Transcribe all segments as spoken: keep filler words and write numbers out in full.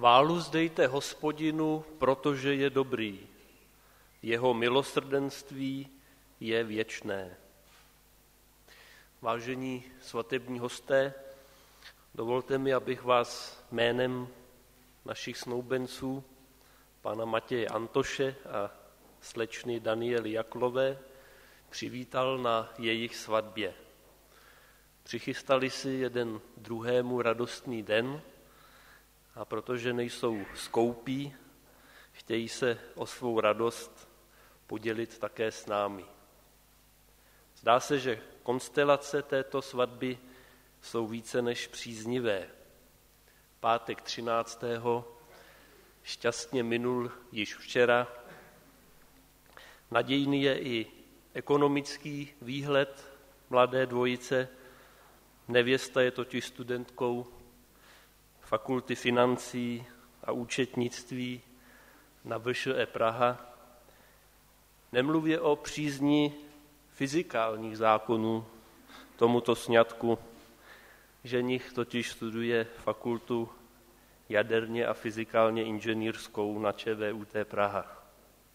Chválu vzdejte Hospodinu, protože je dobrý. Jeho milosrdenství je věčné. Vážení svatební hosté, dovolte mi, abych vás jménem našich snoubenců, pana Matěje Antoše a slečny Daniely Jaklové, přivítal na jejich svatbě. Přichystali si jeden druhému radostný den a protože nejsou skoupí, chtějí se o svou radost podělit také s námi. Zdá se, že konstelace této svatby jsou více než příznivé. Pátek třináctého šťastně minul již včera. Nadějný je i ekonomický výhled mladé dvojice. Nevěsta je totiž studentkou fakulty financí a účetnictví na V Š E Praha. Nemluvě o přízni fyzikálních zákonů tomuto sňatku. Ženich totiž studuje fakultu jaderně a fyzikálně inženýrskou na Č V U T Praha.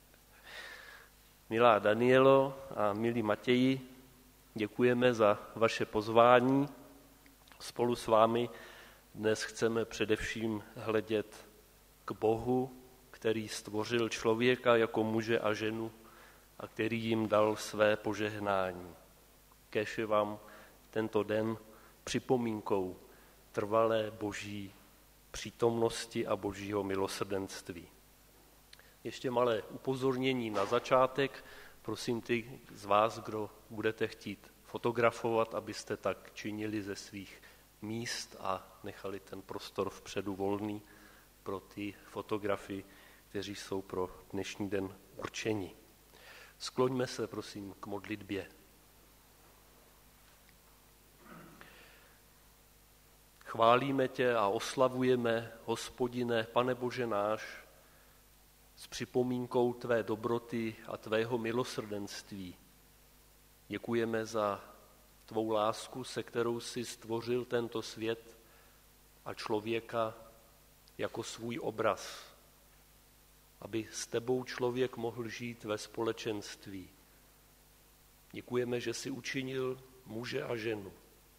Milá Danielo a milí Matěji, děkujeme za vaše pozvání. Spolu s vámi dnes chceme především hledět k Bohu, který stvořil člověka jako muže a ženu a který jim dal své požehnání. Kéž je vám tento den připomínkou trvalé boží přítomnosti a božího milosrdenství. Ještě malé upozornění na začátek. Prosím ty z vás, kdo budete chtít fotografovat, abyste tak činili ze svých míst a nechali ten prostor vpředu volný pro ty fotografy, kteří jsou pro dnešní den určeni. Skloňme se, prosím, k modlitbě. Chválíme tě a oslavujeme, Hospodine, Pane Bože náš, s připomínkou tvé dobroty a tvého milosrdenství. Děkujeme za tvou lásku, se kterou jsi stvořil tento svět a člověka jako svůj obraz, aby s tebou člověk mohl žít ve společenství. Děkujeme, že jsi učinil muže a ženu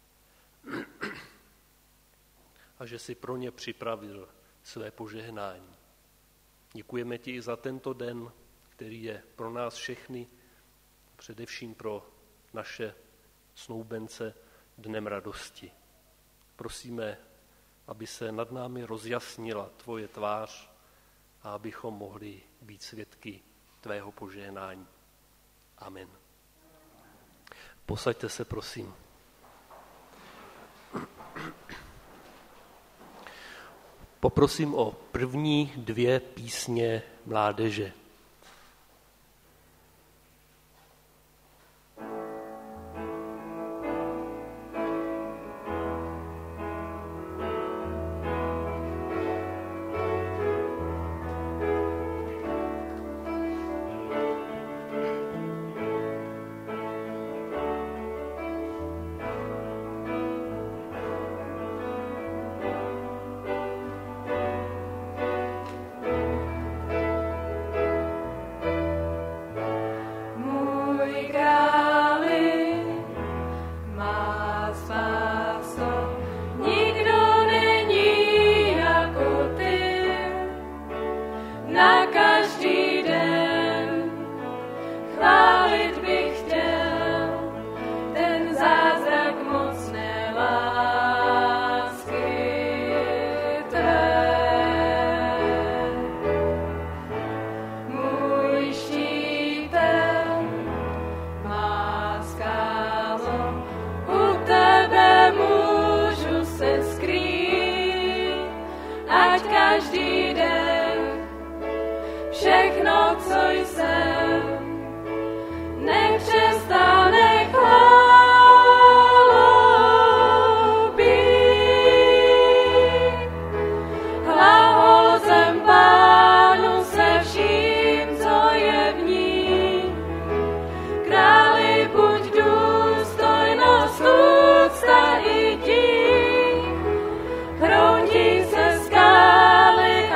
a že jsi pro ně připravil své požehnání. Děkujeme ti i za tento den, který je pro nás všechny, především pro naše snoubence dnem radosti. Prosíme, aby se nad námi rozjasnila tvoje tvář a abychom mohli být svědky tvého požehnání. Amen. Posaďte se, prosím. Poprosím o první dvě písně mládeže. Chroutí se skály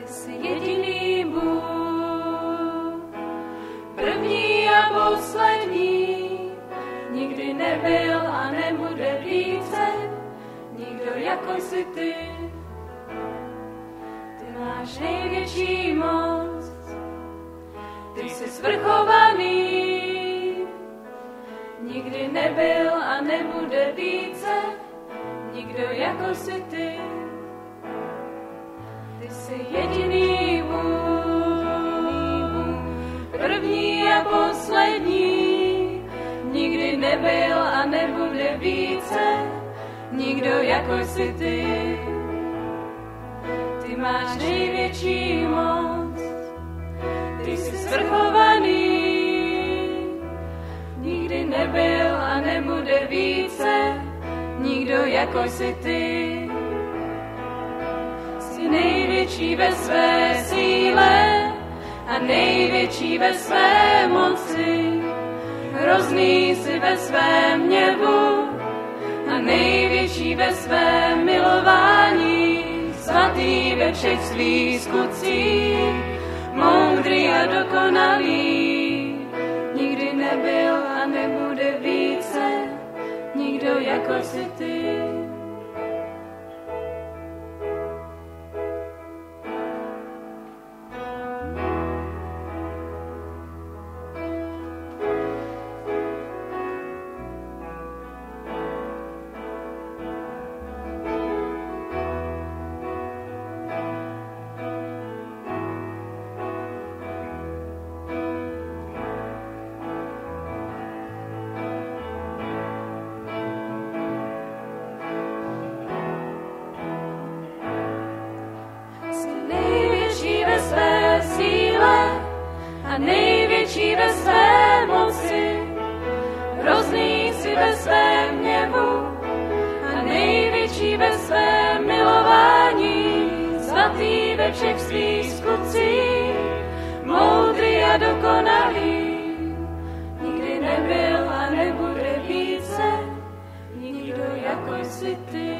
Ty jsi jediný Bůh, první a poslední, nikdy nebyl a nebude více, nikdo jako jsi ty. Ty máš největší moc, ty jsi svrchovaný, nikdy nebyl a nebude více, nikdo jako jsi ty. Ty jsi jediný Bůh, první a poslední, nikdy nebyl a nebude více, nikdo jako jsi ty. Ty máš největší moc, ty jsi svrchovaný, nikdy nebyl a nebude více, nikdo jako jsi ty. Jsi největší ve své síle a největší ve své moci, hrozný jsi ve svém hněvu a největší ve svém milování, svatý ve všech svých skutcích, moudrý a dokonalý, nikdy nebyl a nebude více, nikdo jako jsi ty. A největší ve své moci, hrozný si ve svém hněvu a největší ve svém milování, svatý ve všech svých skutcích, moudrý a dokonalý, nikdy nebyl a nebude více, nikdo jako jsi ty.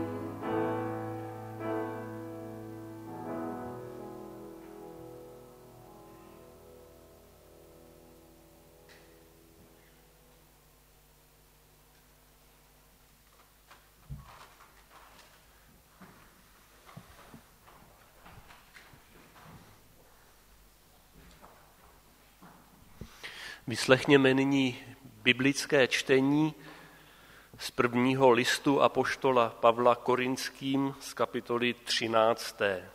Vyslechněme nyní biblické čtení z prvního listu apoštola Pavla Korinským z kapitoly třinácté.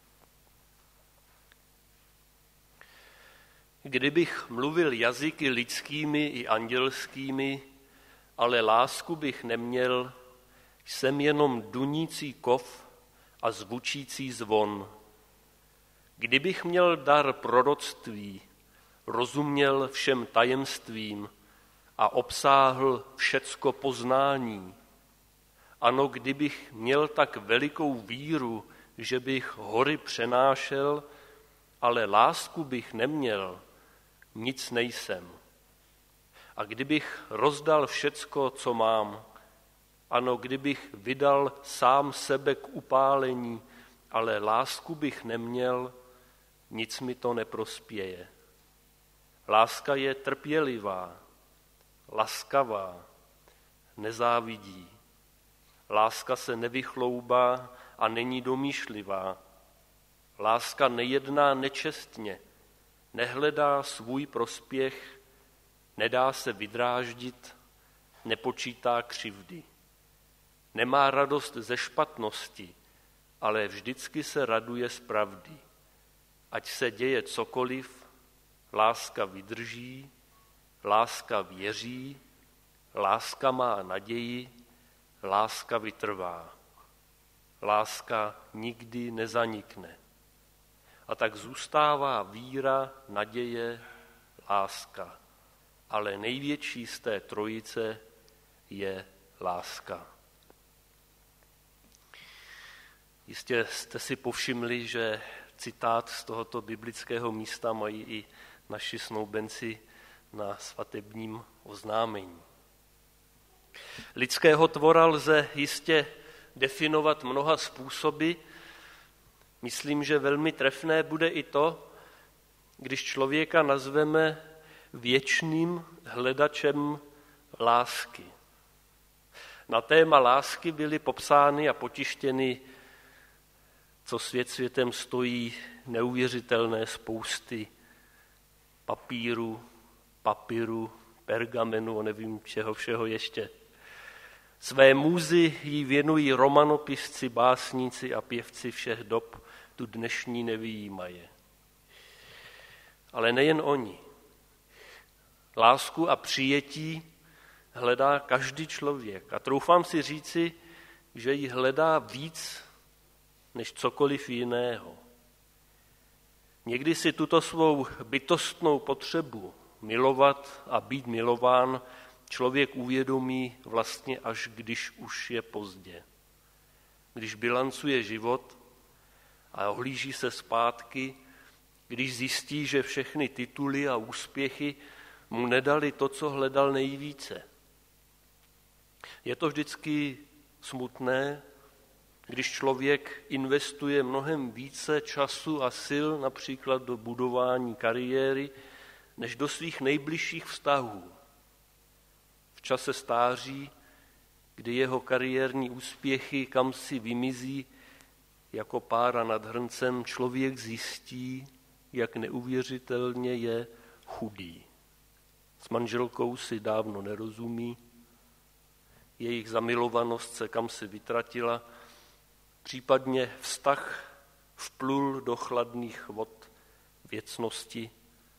Kdybych mluvil jazyky lidskými i andělskými, ale lásku bych neměl, jsem jenom dunící kov a zvučící zvon. Kdybych měl dar proroctví, rozuměl všem tajemstvím a obsáhl všecko poznání. Ano, kdybych měl tak velikou víru, že bych hory přenášel, ale lásku bych neměl, nic nejsem. A kdybych rozdal všecko, co mám, ano, kdybych vydal sám sebe k upálení, ale lásku bych neměl, nic mi to neprospěje. Láska je trpělivá, laskavá, nezávidí. Láska se nevychloubá a není domýšlivá. Láska nejedná nečestně, nehledá svůj prospěch, nedá se vydráždit, nepočítá křivdy. Nemá radost ze špatnosti, ale vždycky se raduje z pravdy. Ať se děje cokoliv, láska vydrží, láska věří, láska má naději, láska vytrvá. Láska nikdy nezanikne. A tak zůstává víra, naděje, láska. Ale největší z té trojice je láska. Jistě jste si povšimli, že citát z tohoto biblického místa mají i naši snoubenci na svatebním oznámení. Lidského tvora lze jistě definovat mnoha způsoby. Myslím, že velmi trefné bude i to, když člověka nazveme věčným hledačem lásky. Na téma lásky byly popsány a potištěny, co svět světem stojí, neuvěřitelné spousty papíru, papíru, pergamenu a nevím čeho všeho ještě. Své můzy jí věnují romanopisci, básníci a pěvci všech dob, tu dnešní nevyjímaje. Ale nejen oni. Lásku a přijetí hledá každý člověk. A troufám si říci, že ji hledá víc než cokoliv jiného. Někdy si tuto svou bytostnou potřebu milovat a být milován člověk uvědomí vlastně až když už je pozdě. Když bilancuje život a ohlíží se zpátky, když zjistí, že všechny tituly a úspěchy mu nedali to, co hledal nejvíce. Je to vždycky smutné, když člověk investuje mnohem více času a sil například do budování kariéry, než do svých nejbližších vztahů. V čase stáří, kdy jeho kariérní úspěchy kamsi vymizí jako pára nad hrncem, člověk zjistí, jak neuvěřitelně je chudý. S manželkou si dávno nerozumí, jejich zamilovanost se kamsi vytratila, případně vztah vplul do chladných vod věcnosti.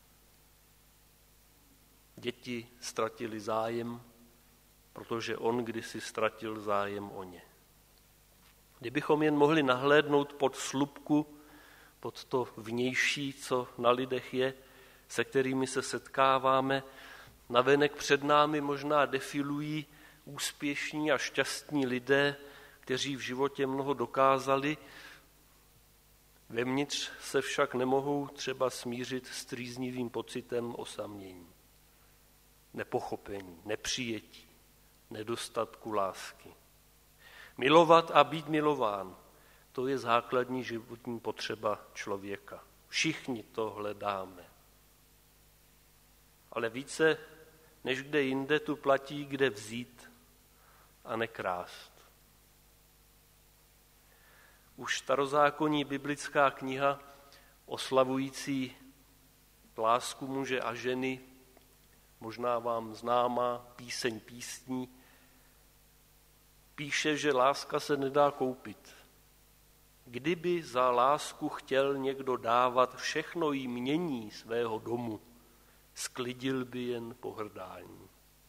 Děti ztratili zájem, protože on kdysi ztratil zájem o ně. Kdybychom jen mohli nahlédnout pod slupku, pod to vnější, co na lidech je, se kterými se setkáváme, navenek před námi možná defilují úspěšní a šťastní lidé, kteří v životě mnoho dokázali, vevnitř se však nemohou třeba smířit s trýznivým pocitem osamění, nepochopení, nepřijetí, nedostatku lásky. Milovat a být milován, to je základní životní potřeba člověka. Všichni to hledáme. Ale více než kde jinde tu platí, kde vzít a nekrást. Už starozákonní biblická kniha oslavující lásku muže a ženy, možná vám známá píseň písní, píše, že láska se nedá koupit. Kdyby za lásku chtěl někdo dávat všechno jmění svého domu, sklidil by jen pohrdání.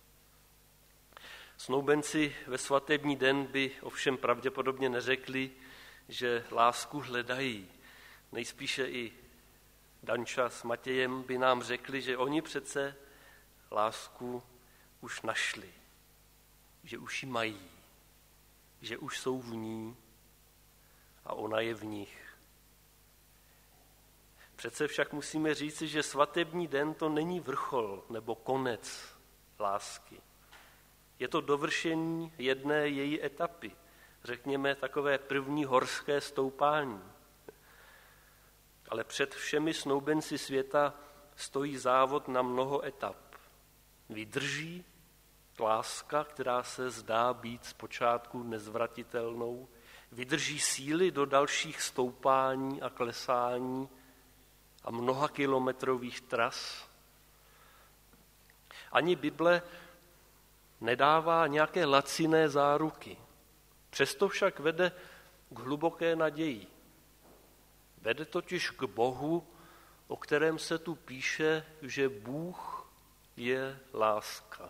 Snoubenci ve svatební den by ovšem pravděpodobně neřekli, že lásku hledají. Nejspíše i Danča s Matějem by nám řekli, že oni přece lásku už našli, že už ji mají, že už jsou v ní a ona je v nich. Přece však musíme říci, že svatební den to není vrchol nebo konec lásky. Je to dovršení jedné její etapy, řekněme takové první horské stoupání. Ale před všemi snoubenci světa stojí závod na mnoho etap. Vydrží láska, která se zdá být zpočátku nezvratitelnou, vydrží síly do dalších stoupání a klesání a mnoha kilometrových tras. Ani Bible nedává nějaké laciné záruky. Přesto však vede k hluboké naději. Vede totiž k Bohu, o kterém se tu píše, že Bůh je láska.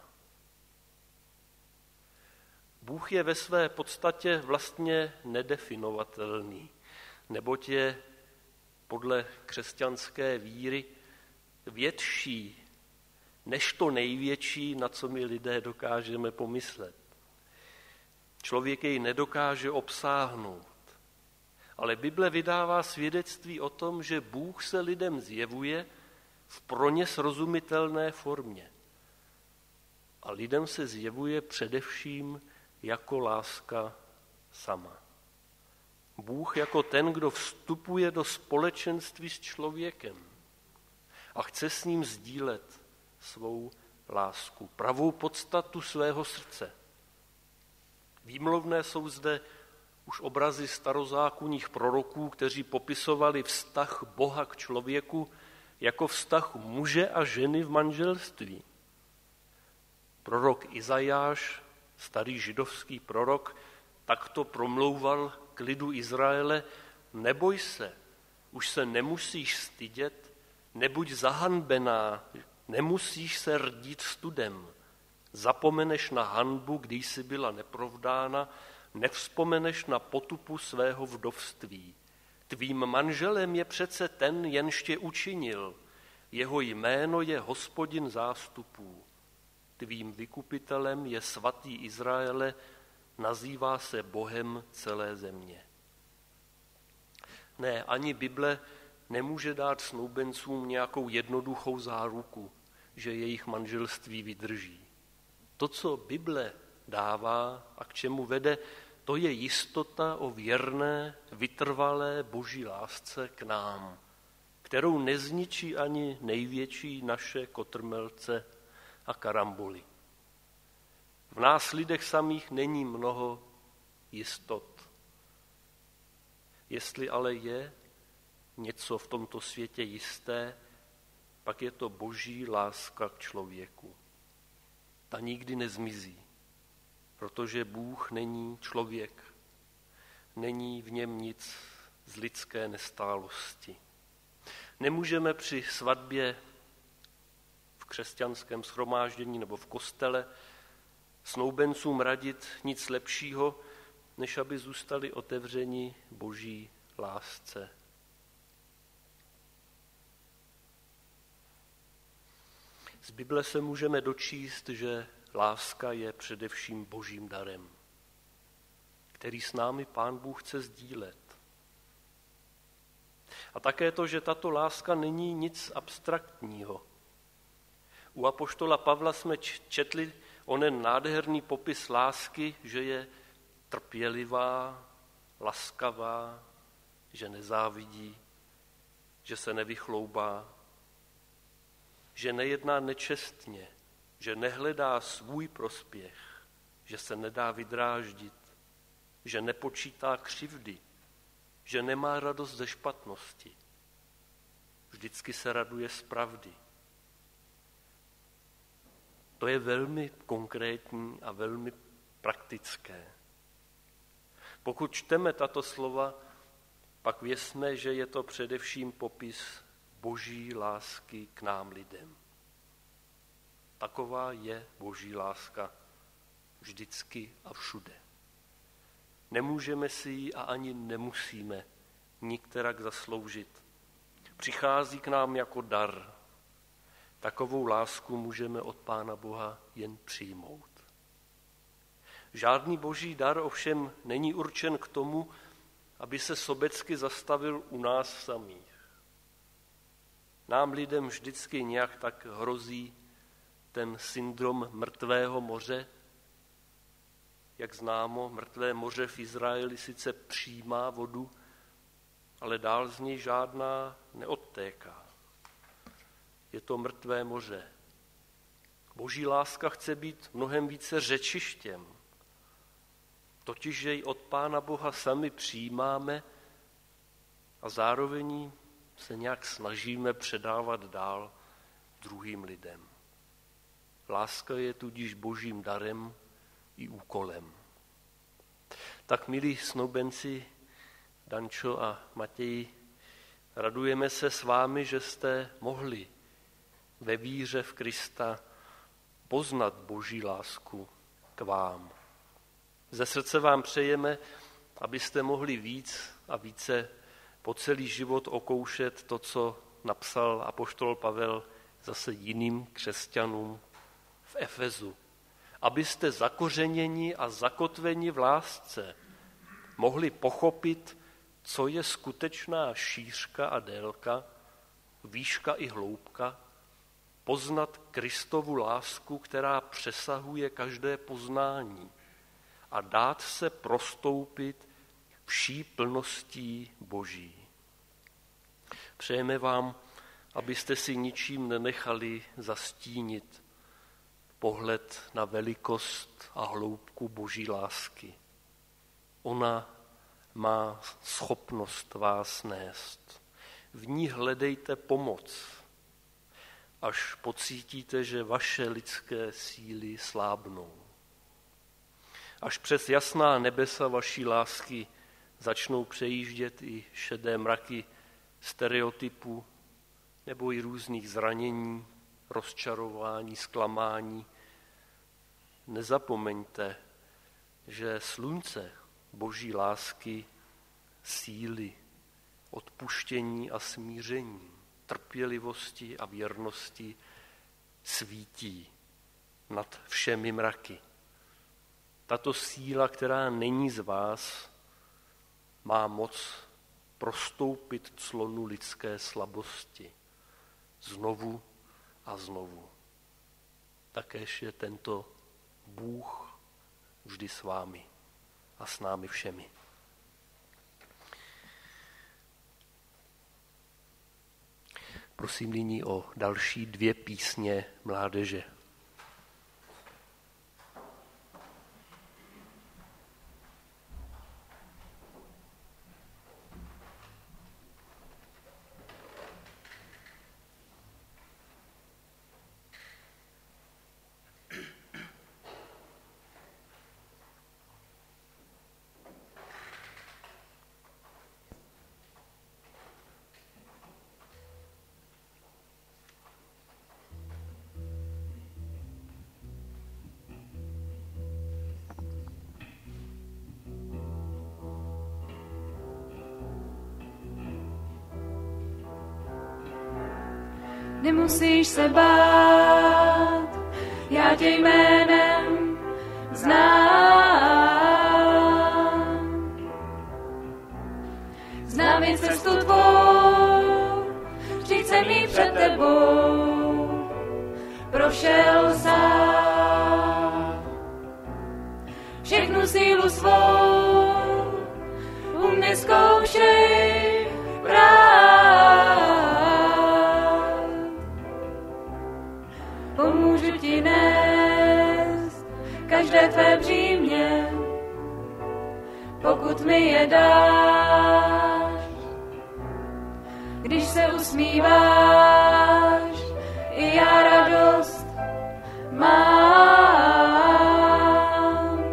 Bůh je ve své podstatě vlastně nedefinovatelný, neboť je podle křesťanské víry větší než to největší, na co my lidé dokážeme pomyslet. Člověk jej nedokáže obsáhnout. Ale Bible vydává svědectví o tom, že Bůh se lidem zjevuje v pro ně srozumitelné formě. A lidem se zjevuje především jako láska sama. Bůh jako ten, kdo vstupuje do společenství s člověkem a chce s ním sdílet svou lásku, pravou podstatu svého srdce. Výmluvné jsou zde už obrazy starozákonních proroků, kteří popisovali vztah Boha k člověku jako vztah muže a ženy v manželství. Prorok Izajáš, starý židovský prorok, takto promlouval k lidu Izraele: neboj se, už se nemusíš stydět, nebuď zahanbená, nemusíš se rdít studem. Zapomeneš na hanbu, když jsi byla neprovdána, nevzpomeneš na potupu svého vdovství. Tvým manželem je přece ten, jenž tě učinil. Jeho jméno je Hospodin zástupů. Tvým vykupitelem je svatý Izraele, nazývá se Bohem celé země. Ne, ani Bible nemůže dát snoubencům nějakou jednoduchou záruku, že jejich manželství vydrží. To, co Bible dává a k čemu vede, to je jistota o věrné, vytrvalé boží lásce k nám, kterou nezničí ani největší naše kotrmelce a karamboly. V nás lidech samých není mnoho jistot. Jestli ale je něco v tomto světě jisté, pak je to boží láska k člověku. Ta nikdy nezmizí, protože Bůh není člověk, není v něm nic z lidské nestálosti. Nemůžeme při svatbě v křesťanském shromáždění nebo v kostele snoubencům radit nic lepšího, než aby zůstali otevřeni boží lásce. Z Bible se můžeme dočíst, že láska je především božím darem, který s námi Pán Bůh chce sdílet. A také to, že tato láska není nic abstraktního. U apoštola Pavla jsme četli onen nádherný popis lásky, že je trpělivá, laskavá, že nezávidí, že se nevychloubá, že nejedná nečestně, že nehledá svůj prospěch, že se nedá vydráždit, že nepočítá křivdy, že nemá radost ze špatnosti. Vždycky se raduje z pravdy. To je velmi konkrétní a velmi praktické. Pokud čteme tato slova, pak věřme, že je to především popis boží lásky k nám lidem. Taková je boží láska vždycky a všude. Nemůžeme si ji a ani nemusíme nikterak zasloužit. Přichází k nám jako dar. Takovou lásku můžeme od Pána Boha jen přijmout. Žádný boží dar ovšem není určen k tomu, aby se sobecky zastavil u nás samých. Nám lidem vždycky nějak tak hrozí ten syndrom mrtvého moře. Jak známo, mrtvé moře v Izraeli sice přijímá vodu, ale dál z něj žádná neodtéká. Je to mrtvé moře. Boží láska chce být mnohem více řečištěm. Totiž, že ji od Pána Boha sami přijímáme a zároveň se nějak snažíme předávat dál druhým lidem. Láska je tudíž božím darem i úkolem. Tak, milí snoubenci Dančo a Matěj, radujeme se s vámi, že jste mohli ve víře v Krista poznat boží lásku k vám. Ze srdce vám přejeme, abyste mohli víc a více po celý život okoušet to, co napsal apoštol Pavel zase jiným křesťanům v Efezu. Abyste zakořeněni a zakotveni v lásce mohli pochopit, co je skutečná šířka a délka, výška i hloubka, poznat Kristovu lásku, která přesahuje každé poznání, a dát se prostoupit vší plností Boží. Přejeme vám, abyste si ničím nenechali zastínit pohled na velikost a hloubku Boží lásky. Ona má schopnost vás nést. V ní hledejte pomoc, až pocítíte, že vaše lidské síly slábnou. Až přes jasná nebesa vaší lásky začnou přejíždět i šedé mraky stereotypů nebo i různých zranění, rozčarování, zklamání. Nezapomeňte, že slunce Boží lásky, síly, odpuštění a smíření, trpělivosti a věrnosti svítí nad všemi mraky. Tato síla, která není z vás, má moc prostoupit clonu lidské slabosti znovu a znovu. Takéž je tento Bůh vždy s vámi a s námi všemi. Prosím nyní o další dvě písně mládeže. Nemusíš se bát, já tě jménem znám. Znám jen cestu tvou, vždyť jsem jí před tebou prošel sám. Všechnu sílu svou u mne zkoušej brát. Pomůžu ti nést každé tvé břímě, pokud mi je dáš. Když se usmíváš, i já radost mám.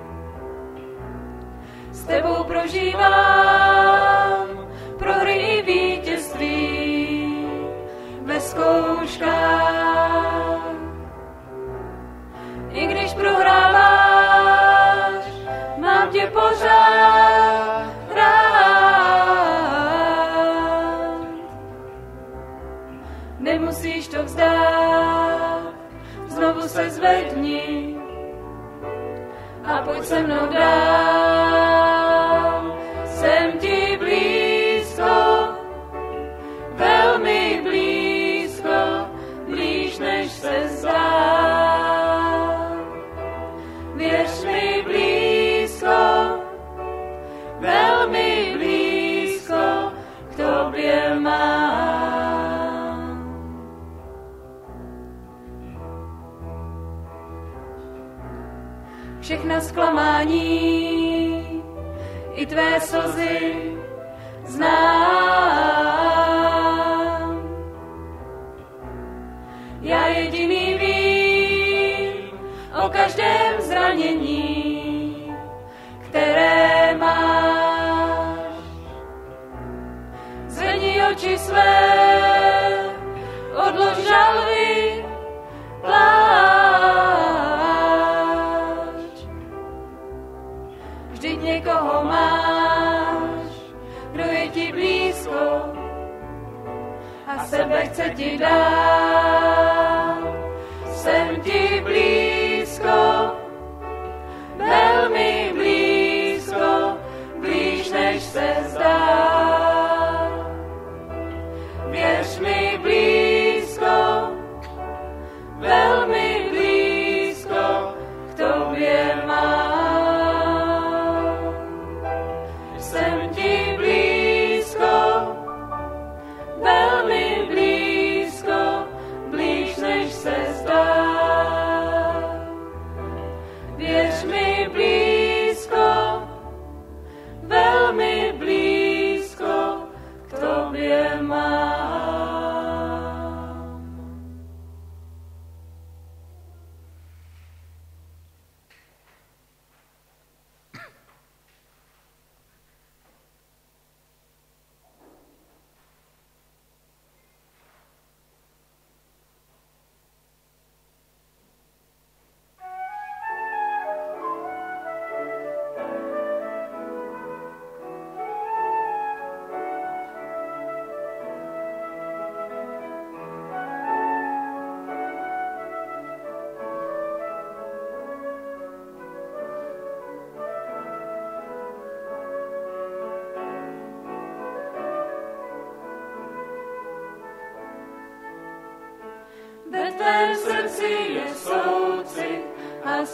S tebou prožívám prohry i vítězství ve zkouškách. I když prohráváš, mám tě pořád rád. Nemusíš to vzdát, znovu se zvedni a pojď se mnou dál. Jsem ti blízko, velmi blízko, blíž než se zdá. Věř mi blízko, velmi blízko, k tobě mám. Všechna zklamání i tvé slzy znám. Já jediný vím o každém zranění, které máš. Zvedni oči své, odlož žalvy, pláč. Vždyť někoho máš, kdo je ti blízko a sebe chce ti dát. Jsem ti blízko, velmi blízko, blíž než se zdá. Věř mi blízko, velmi blízko, k tobě mám.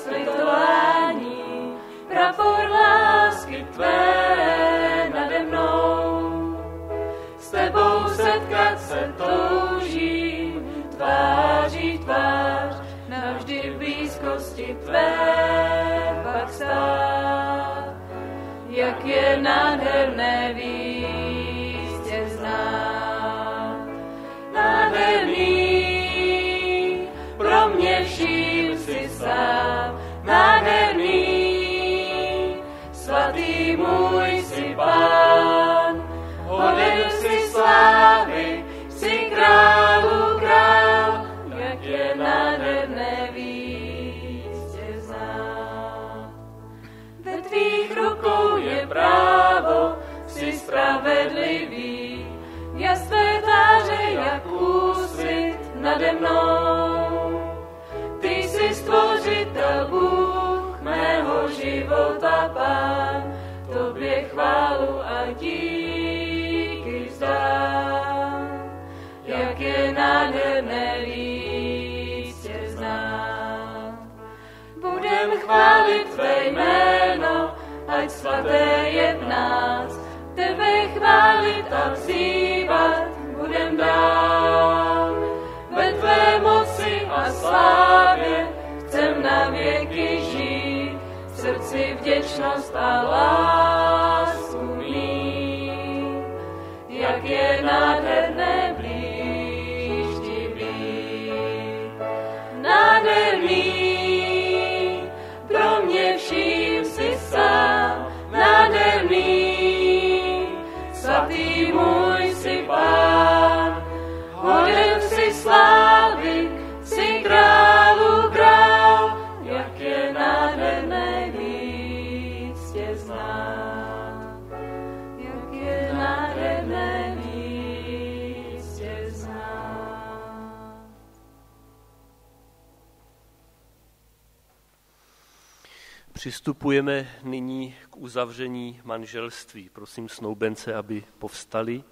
slitování, prapor lásky tvé nade mnou. S tebou setkat se toužím, tváří tvář, navždy v blízkosti tvé pak stát. Jak je nádherné víc tě znát. Nádherný, pro mě vším si sám, nádherný, svatý můj si Pán, hoden si slávy, si králu král, jak je nádherné víc tě znát. Ve tvých rukou je právo, si spravedlivý, jas tvé tváře jak úsvit nade mnou. Ty jsi stvořitel Bůh mého života Pán, tobě chválu a díky vzdám. Jak je nádherné víc tě znát. Budem chválit tvé jméno, ať svaté je v nás, tebe chválit a vzývat budem dál. Ve tvé moci a slávě chcem na věky žít, v srdci vděčnost a lásku mít. Jak je nádherné blíž ti být. Nádherný, pro mě vším si sám, nádherný, svatý můj si Pán, hoden si slávy, si králu král, jak je nádherné víc tě znát. Jak je nádherné víc tě znát. Přistupujeme nyní k uzavření manželství. Prosím snoubence, aby povstali.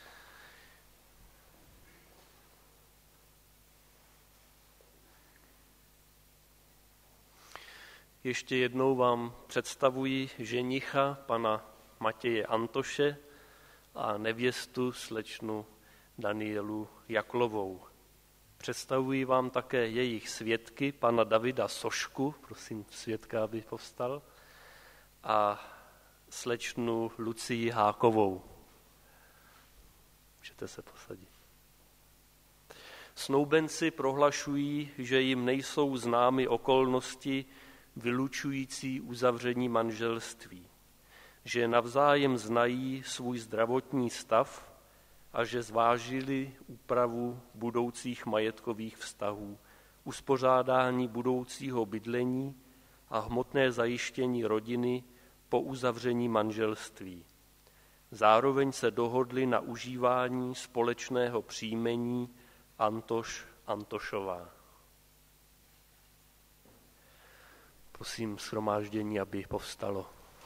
Ještě jednou vám představuji ženicha pana Matěje Antoše a nevěstu slečnu Danielu Jaklovou. Představuji vám také jejich svědky, pana Davida Sošku, prosím svědka, aby povstal, a slečnu Lucii Hákovou. Můžete se posadit. Snoubenci prohlašují, že jim nejsou známy okolnosti vylučující uzavření manželství, že navzájem znají svůj zdravotní stav a že zvážili úpravu budoucích majetkových vztahů, uspořádání budoucího bydlení a hmotné zajištění rodiny po uzavření manželství. Zároveň se dohodli na užívání společného příjmení Antoš Antošová. Prosím shromáždění, aby povstalo.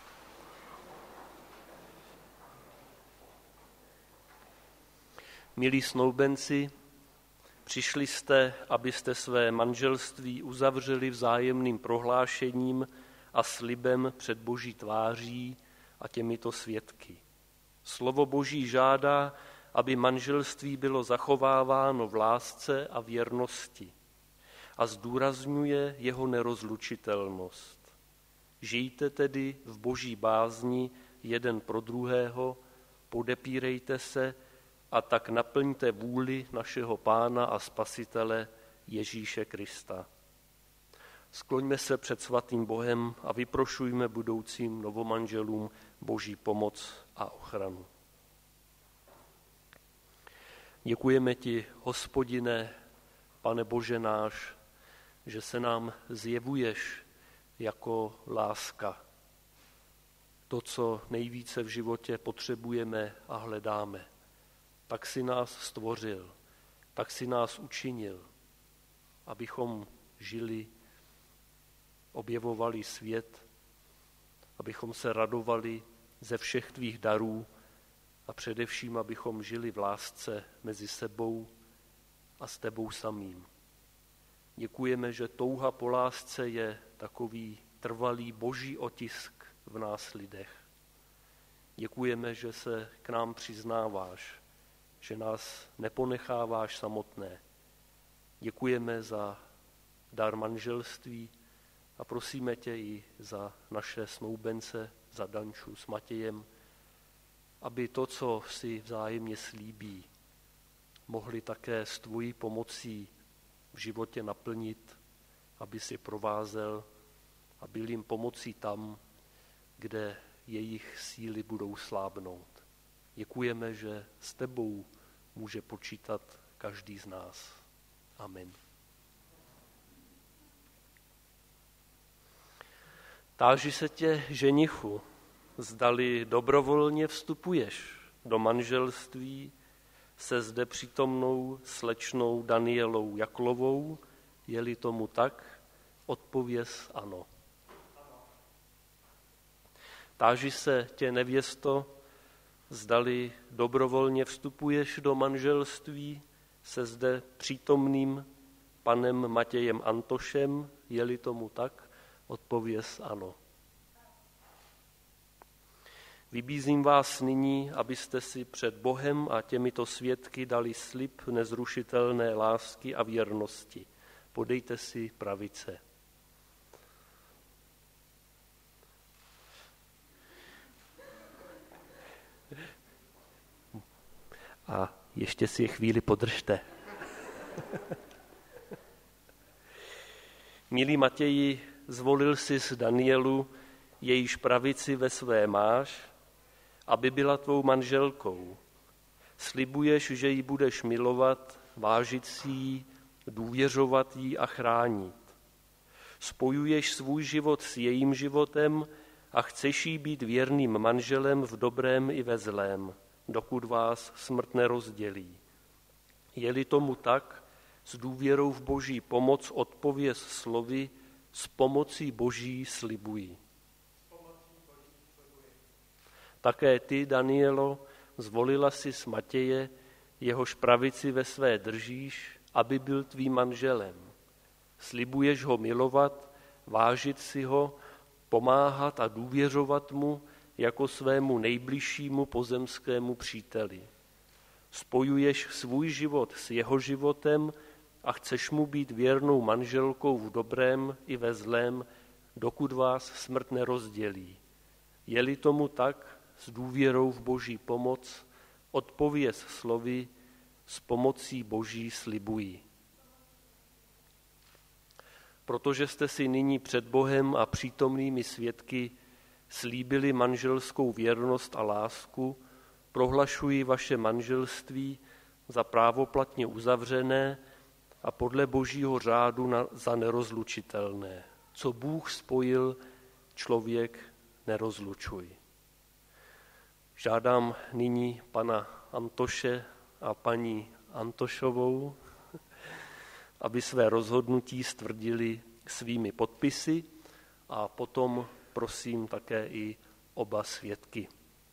Milí snoubenci, přišli jste, abyste své manželství uzavřeli vzájemným prohlášením a slibem před Boží tváří a těmito svědky. Slovo Boží žádá, aby manželství bylo zachováváno v lásce a věrnosti a zdůrazňuje jeho nerozlučitelnost. Žijte tedy v Boží bázni jeden pro druhého, podepírejte se a tak naplňte vůli našeho Pána a Spasitele Ježíše Krista. Skloňme se před svatým Bohem a vyprošujme budoucím novomanželům Boží pomoc a ochranu. Děkujeme ti, Hospodine, Pane Bože náš, že se nám zjevuješ jako láska. To, co nejvíce v životě potřebujeme a hledáme. Tak si nás stvořil, tak si nás učinil, abychom žili, objevovali svět, abychom se radovali ze všech tvých darů a především, abychom žili v lásce mezi sebou a s tebou samým. Děkujeme, že touha po lásce je takový trvalý boží otisk v nás lidech. Děkujeme, že se k nám přiznáváš, že nás neponecháváš samotné. Děkujeme za dar manželství a prosíme tě i za naše snoubence, za Danču s Matějem, aby to, co si vzájemně slíbí, mohli také s tvojí pomocí v životě naplnit, aby si provázel a byl jim pomocí tam, kde jejich síly budou slábnout. Děkujeme, že s tebou může počítat každý z nás. Amen. Táži se tě, ženichu, zdali dobrovolně vstupuješ do manželství se zde přítomnou slečnou Danielou Jaklovou, je-li tomu tak, odpověz ano. Táži se tě, nevěsto, zdali dobrovolně vstupuješ do manželství se zde přítomným panem Matějem Antošem, je-li tomu tak, odpověz ano. Vybízím vás nyní, abyste si před Bohem a těmito svědky dali slib nezrušitelné lásky a věrnosti. Podejte si pravice. A ještě si je chvíli podržte. Milý Matěji, zvolil jsi Danielu, jejíž pravici ve své máš, aby byla tvou manželkou. Slibuješ, že ji budeš milovat, vážit si ji, důvěřovat jí a chránit. Spojuješ svůj život s jejím životem a chceš jí být věrným manželem v dobrém i ve zlém, dokud vás smrt nerozdělí. Je-li tomu tak, s důvěrou v Boží pomoc odpověz slovy, s pomocí Boží slibuji. Také ty, Danielo, zvolila si s Matěje, jehož pravici ve své držíš, aby byl tvým manželem. Slibuješ ho milovat, vážit si ho, pomáhat a důvěřovat mu jako svému nejbližšímu pozemskému příteli. Spojuješ svůj život s jeho životem a chceš mu být věrnou manželkou v dobrém i ve zlém, dokud vás smrt nerozdělí. Je-li tomu tak, s důvěrou v Boží pomoc, odpověz slovy, s pomocí Boží slibuji. Protože jste si nyní před Bohem a přítomnými svědky slíbili manželskou věrnost a lásku, prohlašuji vaše manželství za právoplatně uzavřené a podle Božího řádu na, za nerozlučitelné. Co Bůh spojil, člověk nerozlučuj. Žádám nyní pana Antoše a paní Antošovou, aby své rozhodnutí stvrdili svými podpisy a potom prosím také i oba svědky.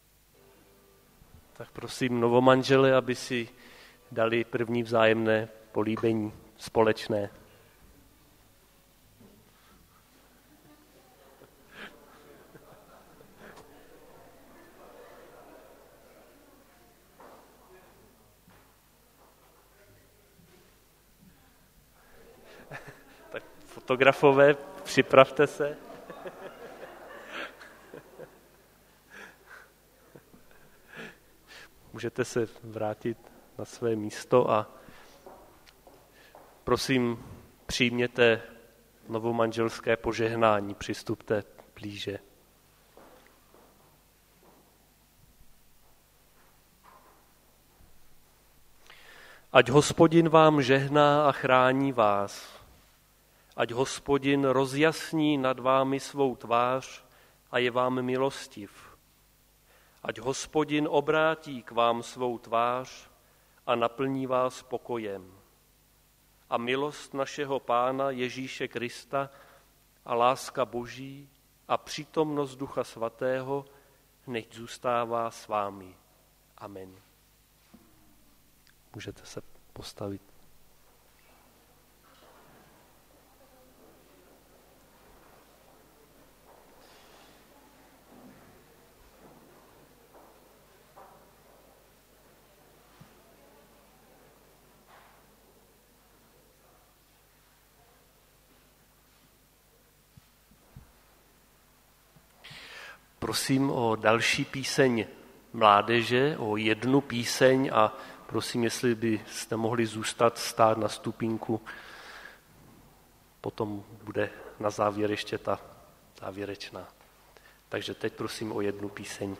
Tak prosím novomanžele, aby si dali první vzájemné políbení společné. Tak fotografové, připravte se. Můžete se vrátit na své místo a prosím, přijměte novomanželské požehnání, přistupte blíže. Ať Hospodin vám žehná a chrání vás. Ať Hospodin rozjasní nad vámi svou tvář a je vám milostiv. Ať Hospodin obrátí k vám svou tvář a naplní vás pokojem. A milost našeho Pána Ježíše Krista a láska Boží a přítomnost Ducha Svatého nechť zůstává s vámi. Amen. Můžete se postavit. prosím o další píseň mládeže, o jednu píseň a prosím, jestli byste mohli zůstat stát na stupínku. Potom bude na závěr ještě ta závěrečná. Takže teď prosím o jednu píseň.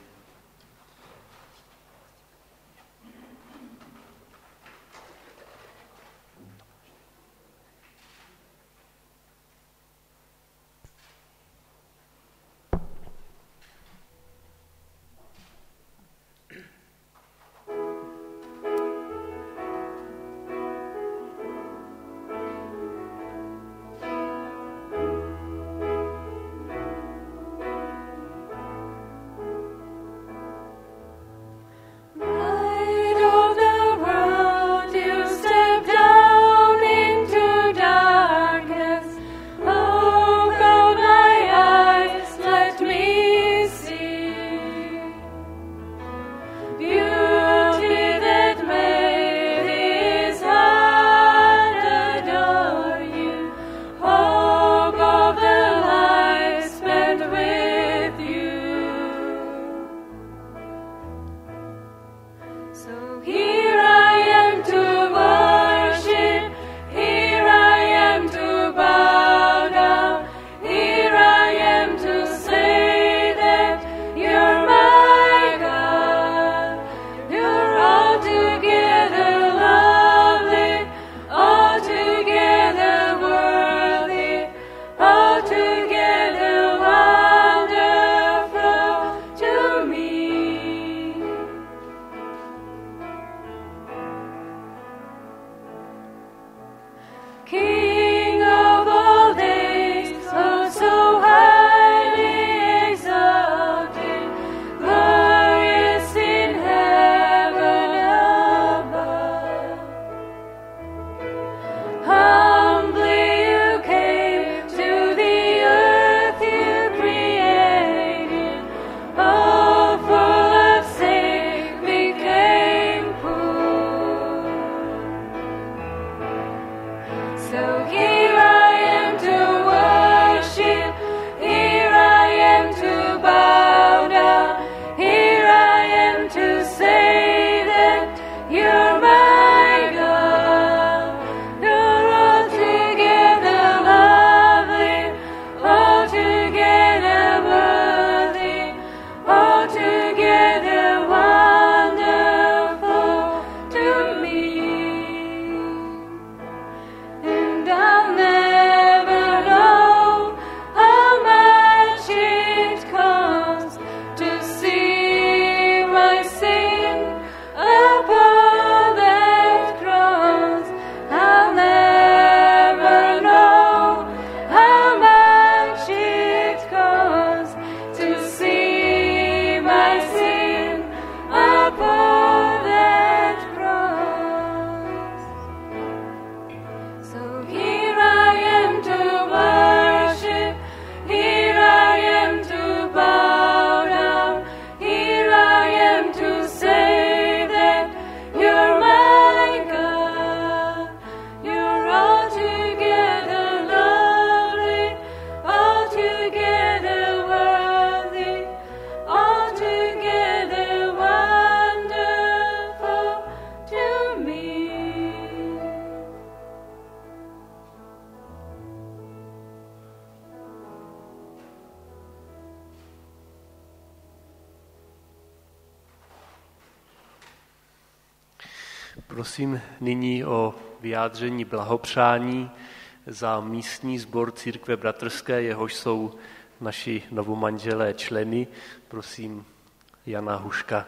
Prosím nyní o vyjádření blahopřání za místní sbor Církve bratrské, jehož jsou naši novomanželé členy. Prosím Jana Huška.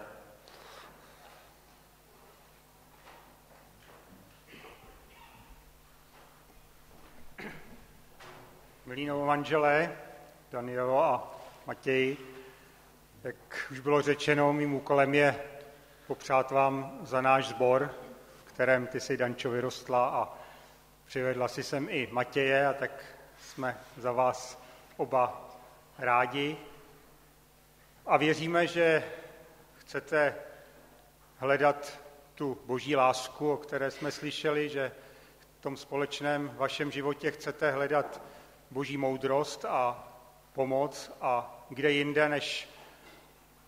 Milí novomanželé, Danielo a Matěj, jak už bylo řečeno, mým úkolem je popřát vám za náš sbor, v kterém ty jsi, Dančo, vyrostla a přivedla si sem i Matěje, a tak jsme za vás oba rádi. A věříme, že chcete hledat tu boží lásku, o které jsme slyšeli, že v tom společném vašem životě chcete hledat boží moudrost a pomoc, a kde jinde než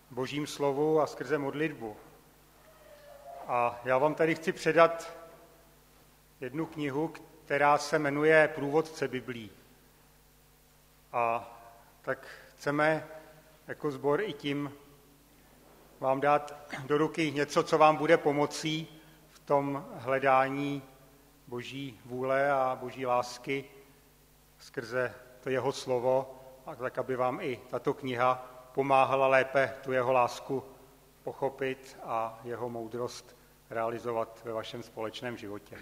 Božím slovu a skrze modlitbu. A já vám tady chci předat jednu knihu, která se jmenuje Průvodce Biblí. A tak chceme jako sbor i tím vám dát do ruky něco, co vám bude pomocí v tom hledání Boží vůle a Boží lásky skrze to jeho slovo, a tak, aby vám i tato kniha pomáhala lépe tu jeho lásku pochopit a jeho moudrost realizovat ve vašem společném životě.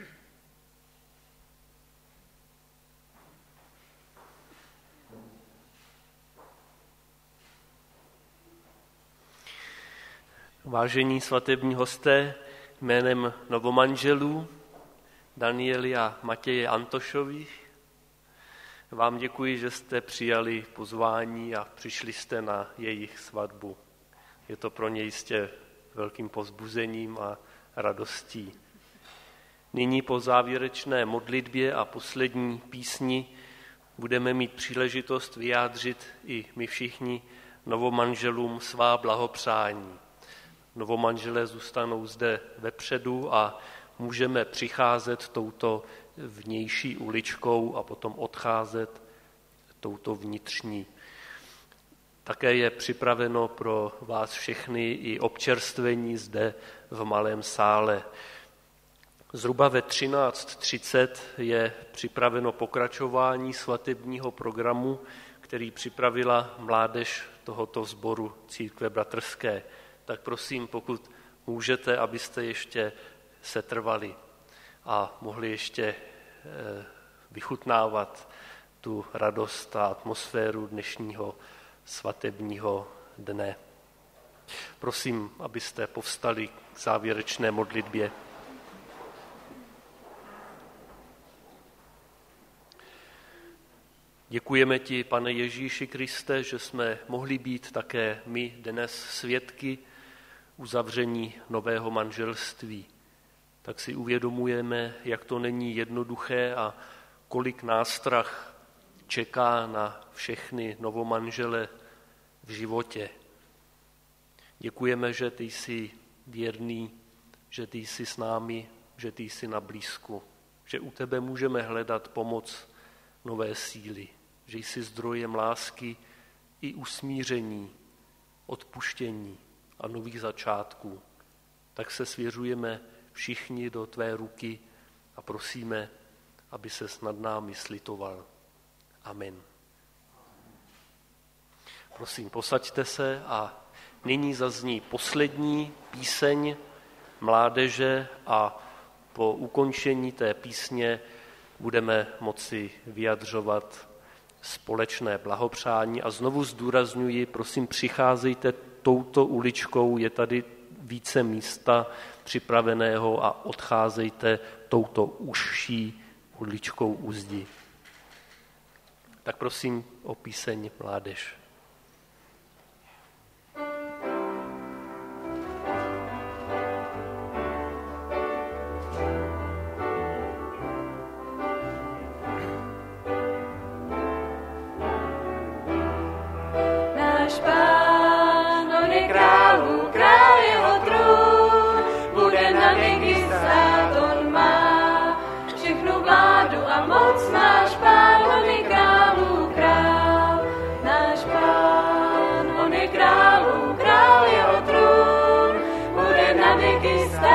Vážení svatební hosté, jménem novomanželů Daniely a Matěje Antošových vám děkuji, že jste přijali pozvání a přišli jste na jejich svatbu. Je to pro ně jistě velkým povzbuzením a radostí. Nyní po závěrečné modlitbě a poslední písni budeme mít příležitost vyjádřit i my všichni novomanželům svá blahopřání. Novomanželé zůstanou zde vepředu a můžeme přicházet touto vnější uličkou a potom odcházet touto vnitřní. Také je připraveno pro vás všechny i občerstvení zde v malém sále. Zhruba ve třináct třicet je připraveno pokračování svatebního programu, který připravila mládež tohoto sboru Církve bratrské. Tak prosím, pokud můžete, abyste ještě setrvali a mohli ještě vychutnávat tu radost a atmosféru dnešního svatebního dne. Prosím, abyste povstali k závěrečné modlitbě. Děkujeme ti, Pane Ježíši Kriste, že jsme mohli být také my dnes svědky uzavření nového manželství. Tak si uvědomujeme, jak to není jednoduché a kolik nástrah čeká na všechny novomanžele v životě. Děkujeme, že ty jsi věrný, že ty jsi s námi, že ty jsi na blízku, že u tebe můžeme hledat pomoc nové síly, že jsi zdrojem lásky i usmíření, odpuštění a nových začátků. Tak se svěřujeme všichni do tvé ruky a prosíme, aby ses nad námi slitoval. Amen. Prosím, posaďte se a nyní zazní poslední píseň mládeže a po ukončení té písně budeme moci vyjadřovat společné blahopřání a znovu zdůrazňuji, prosím, přicházejte touto uličkou, je tady více místa připraveného a odcházejte touto užší uličkou u zdi. Tak prosím o píseň mládež. Král jeho trůn bude na věky stát.